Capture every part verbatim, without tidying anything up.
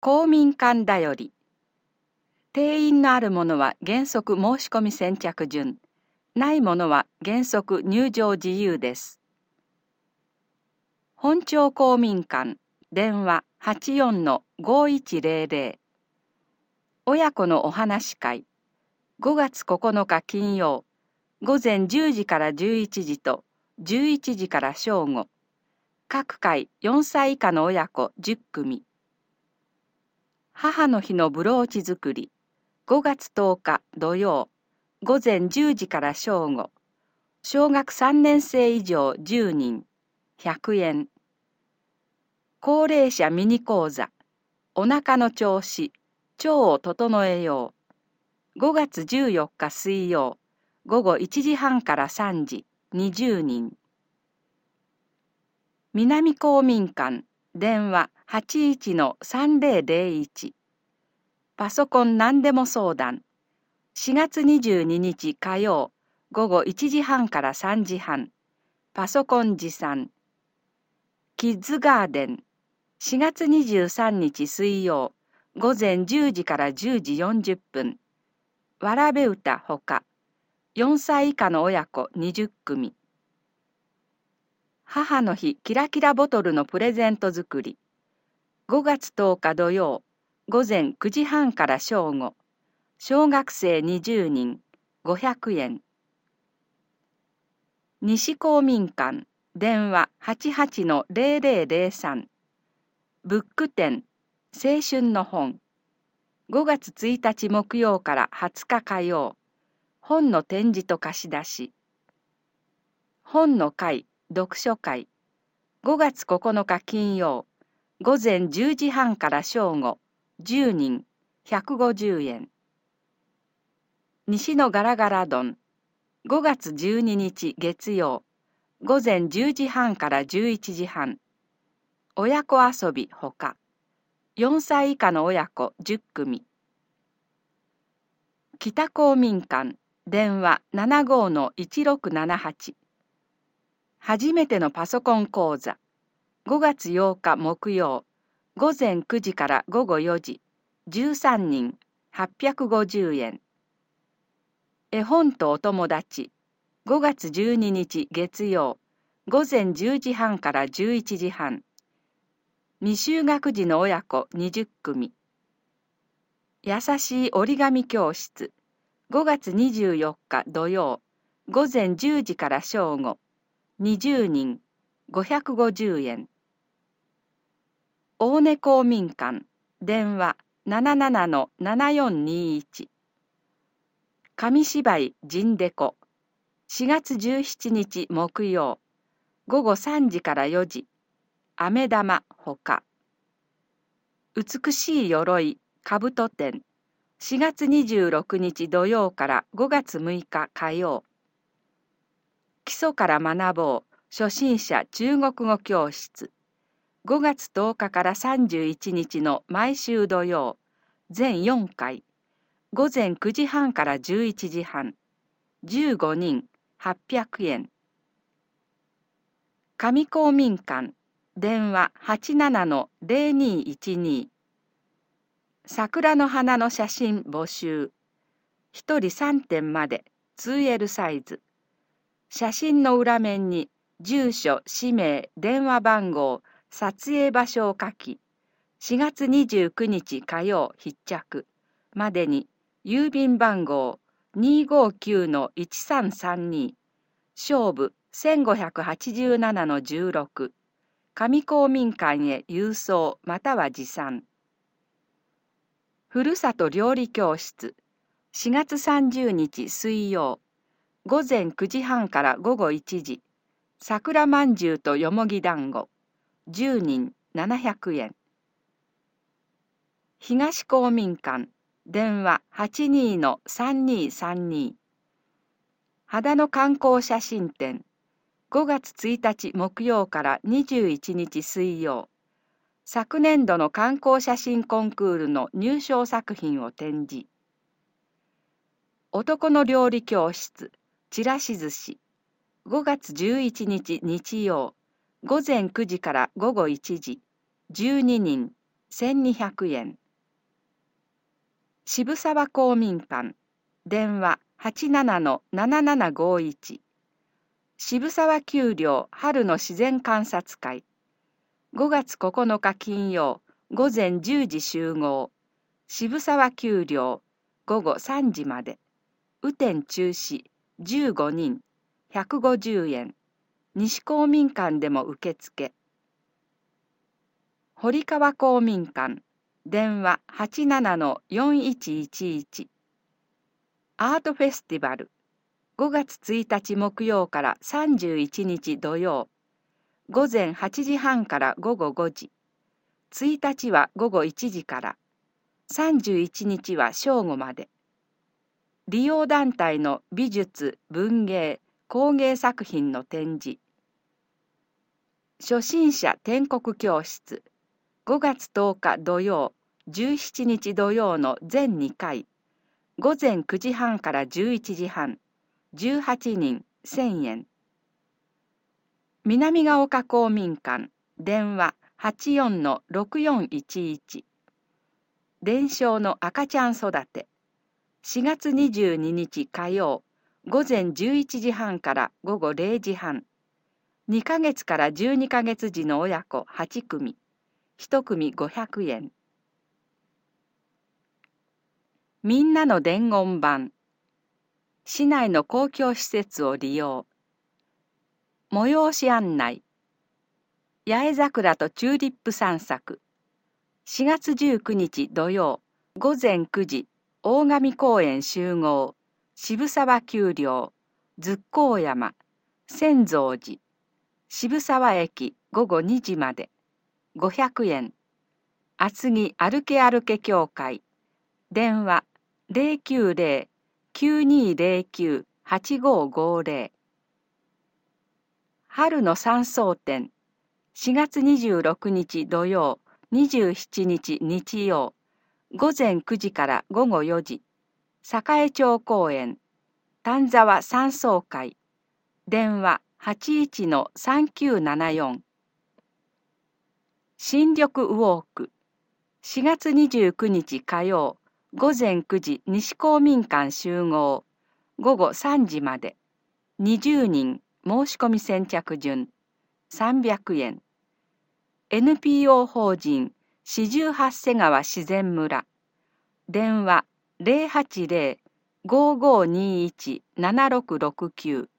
公民館だより。定員のあるものは原則申し込み先着順、ないものは原則入場自由です。本町公民館、電話 はちよんのごいちぜろぜろ。親子のお話し会、ごがつここのか金曜、午前じゅうじからじゅういちじとじゅういちじから正午。各回よんさい以下の親子じゅっくみ。母の日のブローチ作り、ごがつとおか土曜、午前じゅうじから正午。小学さんねんせい以上じゅうにん、ひゃくえん。高齢者ミニ講座、お腹の調子、腸を整えよう。ごがつじゅうよっか水曜、午後いちじはんからさんじ、にじゅうにん。南公民館、電話 はちいちのさんぜろぜろいち。パソコン何でも相談。しがつにじゅうににち火曜、午後いちじはんからさんじはん。パソコン持参。キッズガーデン。しがつにじゅうさんにち水曜、午前じゅうじからじゅうじよんじゅっぷん。わらべ歌ほか。よんさい以下の親子にじゅっくみ。母の日キラキラボトルのプレゼント作り。ごがつとおか土曜、午前くじはんから正午。小学生にじゅうにん、ごひゃくえん。西公民館、電話 はちはちのぜろぜろぜろさん。ブック展、青春の本。ごがつついたち木曜からはつか火曜。本の展示と貸し出し。本の会、読書会。ごがつここのか金曜。午前じゅうじはんから正午。じゅうにん、ひゃくごじゅうえん。西のガラガラ丼。ごがつじゅうににち月曜。午前じゅうじはんからじゅういちじはん。親子遊びほか。よんさい以下の親子じゅっくみ。北公民館、電話 ななごのいちろくななはち。初めてのパソコン講座。ごがつようか木曜、午前くじから午後よじ。じゅうさんにん、はっぴゃくごじゅうえん。絵本とお友達。ごがつじゅうににち月曜、午前じゅうじはんからじゅういちじはん。未就学児の親子にじゅっくみ。優しい折り紙教室。ごがつにじゅうよっか土曜、午前じゅうじから正午。にじゅうにん、ごひゃくごじゅうえん。大根公民館、電話 ななななのななよんにいち。紙芝居人デコ。しがつじゅうしちにち木曜、午後さんじからよじ。飴玉ほか。美しい鎧兜展。しがつにじゅうろくにち土曜からごがつむいか火曜。基礎から学ぼう初心者中国語教室。ごがつとおかからさんじゅういちにちの毎週土曜。全よんかい。午前くじはんからじゅういちじはん。じゅうごにん、はっぴゃくえん。上公民館、電話 はちななのぜろにいちに。桜の花の写真募集。ひとりさんてんまで ツーエル サイズ。写真の裏面に住所、氏名、電話番号、撮影場所を書き、しがつにじゅうくにち火曜必着までに郵便番号 にーごーきゅうのいちさんさんに、勝負 せんごひゃくはちじゅうななのじゅうろく、上公民館へ郵送または持参。ふるさと料理教室、しがつさんじゅうにち水曜、午前くじはんから午後いちじ、桜まんじゅうとよもぎ団子、じゅうにんななひゃくえん。東公民館、電話 はちにのさんにさんに。秦野観光写真展、ごがつついたち木曜からにじゅういちにち水曜。昨年度の観光写真コンクールの入賞作品を展示。男の料理教室、ちらし寿司。ごがつじゅういちにち日曜、午前くじから午後いちじ。じゅうににん、 せんにひゃくえん。渋沢公民館、電話 はちななのななななごいち。渋沢丘陵春の自然観察会。ごがつここのか金曜、午前じゅうじ集合。渋沢丘陵、午後さんじまで。雨天中止、じゅうごにん、ひゃくごじゅうえん。西公民館でも受付。堀川公民館、電話 はちななのよんいちいちいち。アートフェスティバル、ごがつついたち木曜からさんじゅういちにち土曜、午前はちじはんから午後ごじ。ついたちは午後いちじから、さんじゅういちにちは正午まで。利用団体の美術、文芸、工芸作品の展示。初心者篆刻教室、ごがつとおか土曜、じゅうしちにち土曜の全にかい、午前くじはんからじゅういちじはん、じゅうはちにん、せんえん。南ヶ丘公民館、電話 はちよんのろくよんいちいち。伝承の赤ちゃん育て、しがつにじゅうににち火曜、午前じゅういちじはんから午後れいじはん。にかげつからじゅうにかげつ児の親子はちくみ、いちくみごひゃくえん。みんなの伝言板、市内の公共施設を利用。催し案内、八重桜とチューリップ散策。しがつじゅうくにち土曜、午前くじ、大神公園集合、渋沢丘陵、ズッコー山、千蔵寺、渋沢駅午後にじまで、ごひゃくえん。厚木歩け歩け協会、電話 ゼロきゅうゼロ きゅうにゼロきゅう はちごごゼロ。春の山荘展、しがつにじゅうろくにち土曜、にじゅうしちにち日曜、午前くじから午後よじ、栄町公園、丹沢山荘会、電話 はちいちのさんきゅうななよん。新緑ウォーク、しがつにじゅうくにち火曜、午前くじ西公民館集合、午後さんじまで、にじゅうにん申し込み先着順、さんびゃくえん。エヌピーオー 法人四十八瀬川自然村、電話 ゼロはちゼロ ごごにいち ななろくろくきゅう。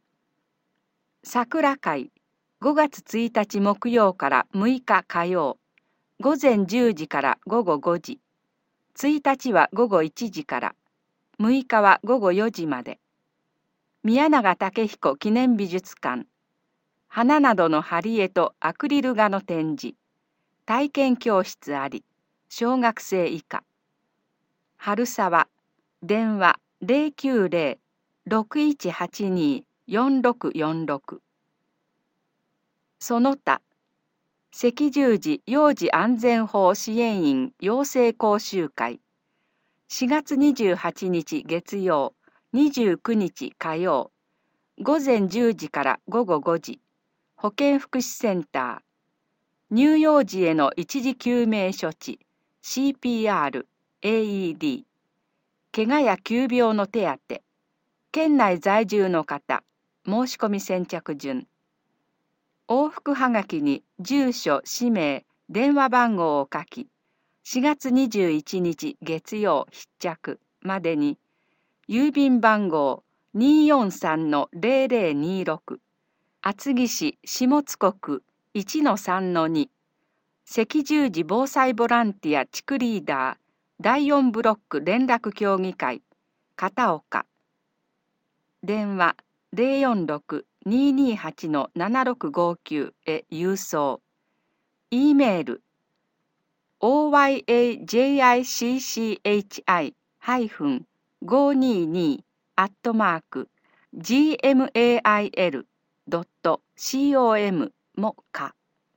桜会、ごがつついたち木曜からむいか火曜、午前じゅうじから午後ごじ。ついたちは午後いちじから、むいかは午後よじまで。宮永武彦記念美術館、花などの貼り絵とアクリル画の展示、体験教室あり、小学生以下。春沢、電話 ゼロきゅうゼロ ろくいちはちに よんろくよんろく。その他、赤十字幼児安全法支援員養成講習会、しがつにじゅうはちにち月曜、にじゅうくにち火曜、午前じゅうじから午後ごじ、保健福祉センター、乳幼児への一時救命処置、シーピーアール、エーイーディー、怪我や急病の手当、県内在住の方、申し込み先着順。往復はがきに住所、氏名、電話番号を書き、しがつにじゅういちにち月曜必着までに、郵便番号 にーよんさんのゼロゼロにろく、厚木市下津区 いちのさんのに、赤十字防災ボランティア地区リーダー、だいよんブロック連絡協議会、片岡。電話 ゼロよんろく にーにーはちのななろくごきゅう へ郵送。E メール オーワイエージェイアイシーシーエイチアイ ごーにーにー アットマーク ジーエムエーアイエル ドット コム もか。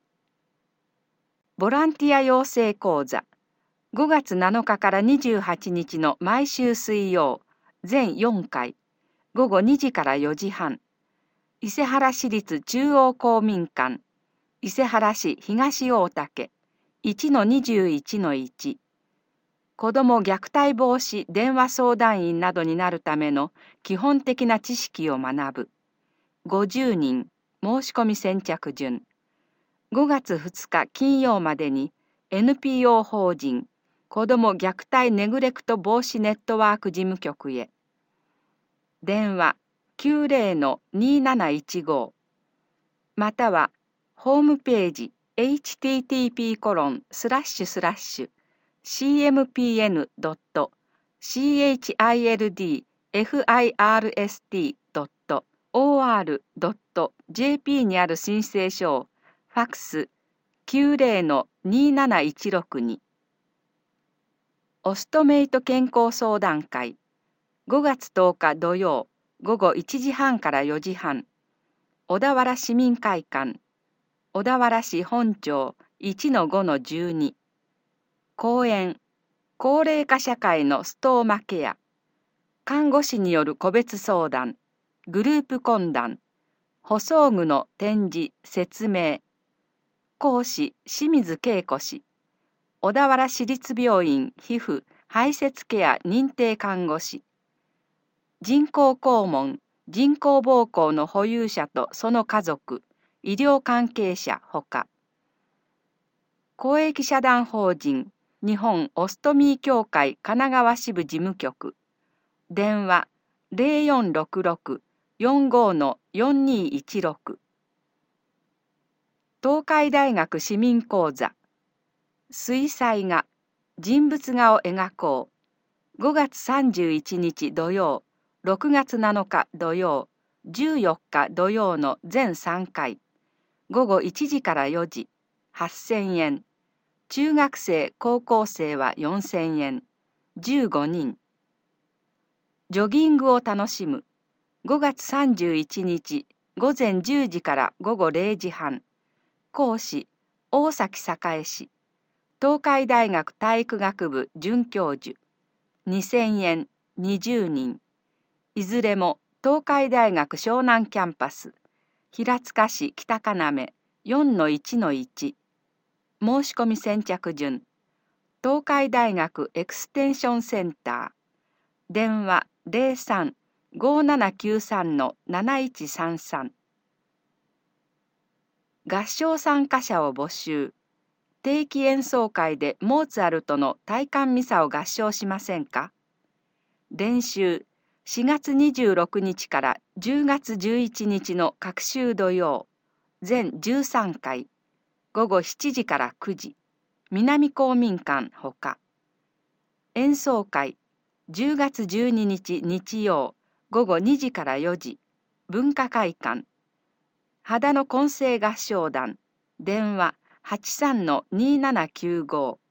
ボランティア養成講座、ごがつなのかからにじゅうはちにちの毎週水曜、全よんかい、ごごにじからよじはん、伊勢原市立中央公民館、伊勢原市東大竹、 いちのにじゅういちのいち、子ども虐待防止電話相談員などになるための基本的な知識を学ぶ。ごじゅうにん申し込み先着順。ごがつふつか金曜までに エヌピーオー 法人子ども虐待ネグレクト防止ネットワーク事務局へ。電話 きゅうゼロのにーなないちご またはホームページ エイチティーティーピーコロンスラッシュスラッシュシーエムピーエヌドットシーエイチアイエルディーエフアイアールエスティードットオーアールドットジェーピー にある申請書をファクス きゅうゼロのにーなないちろく に。オストメイト健康相談会ごがつとおか土曜午後いちじはんからよじはん、小田原市民会館、小田原市本町 いちのごのじゅうに。講演、高齢化社会のストーマケア、看護師による個別相談、グループ懇談、補装具の展示、説明。講師、清水恵子氏。小田原市立病院皮膚排泄ケア認定看護師。人工肛門、人工膀胱の保有者とその家族、医療関係者ほか。公益社団法人日本オストミー協会神奈川支部事務局。電話 ゼロよんろくろく よんごのよんにいちろく。東海大学市民講座。水彩画、人物画を描こう。ごがつさんじゅういちにち土曜、ろくがつなのか土曜、じゅうよっか土曜の全さんかい。ごごいちじからよじ、はっせんえん。中学生、高校生はよんせんえん。じゅうごにん。ジョギングを楽しむ。ごがつさんじゅういちにちごぜんじゅうじからごごれいじはん。講師、大崎栄氏。東海大学体育学部准教授。にせんえん、にじゅうにん。いずれも東海大学湘南キャンパス。平塚市北要 よんのいちのいち。申し込み先着順。東海大学エクステンションセンター。電話 ゼロさん ごーななきゅうさん のなないちさんさん。合唱参加者を募集。定期演奏会でモーツァルトの大観ミサを合唱しませんか？練習しがつにじゅうろくにちからじゅうがつじゅういちにちの各週土曜、全じゅうさんかい、ごごしちじからくじ、南公民館ほか。演奏会じゅうがつじゅうににち日曜、ごごにじからよじ、文化会館。秦野混声合唱団、電話 はちさんのにーななきゅうご。